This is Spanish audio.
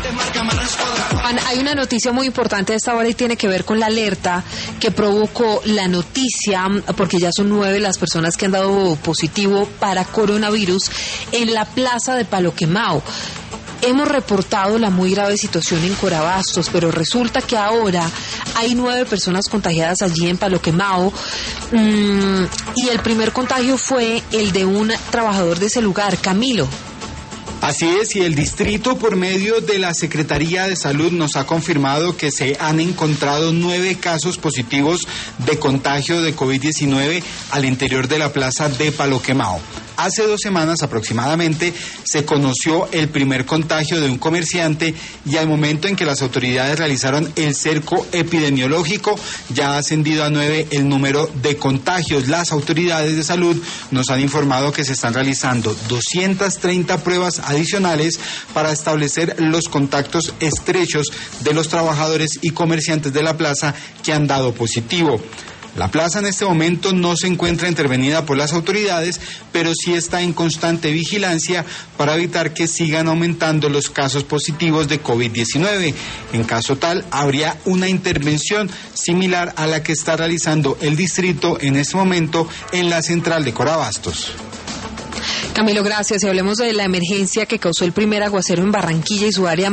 Hay una noticia muy importante a esta hora y tiene que ver con la alerta que provocó la noticia, porque ya son 9 las personas que han dado positivo para coronavirus en la plaza de Palo Quemao. Hemos reportado la muy grave situación en Corabastos, pero resulta que ahora hay 9 personas contagiadas allí en Palo Quemao, y el primer contagio fue el de un trabajador de ese lugar, Camilo. Así es, y el distrito, por medio de la Secretaría de Salud, nos ha confirmado que se han encontrado 9 casos positivos de contagio de COVID-19 al interior de la plaza de Palo Quemao. Hace 2 semanas aproximadamente se conoció el primer contagio de un comerciante y al momento en que las autoridades realizaron el cerco epidemiológico ya ha ascendido a 9 el número de contagios. Las autoridades de salud nos han informado que se están realizando 230 pruebas adicionales para establecer los contactos estrechos de los trabajadores y comerciantes de la plaza que han dado positivo. La plaza en este momento no se encuentra intervenida por las autoridades, pero sí está en constante vigilancia para evitar que sigan aumentando los casos positivos de COVID-19. En caso tal, habría una intervención similar a la que está realizando el distrito en este momento en la central de Corabastos. Camilo, gracias. Y hablemos de la emergencia que causó el primer aguacero en Barranquilla y su área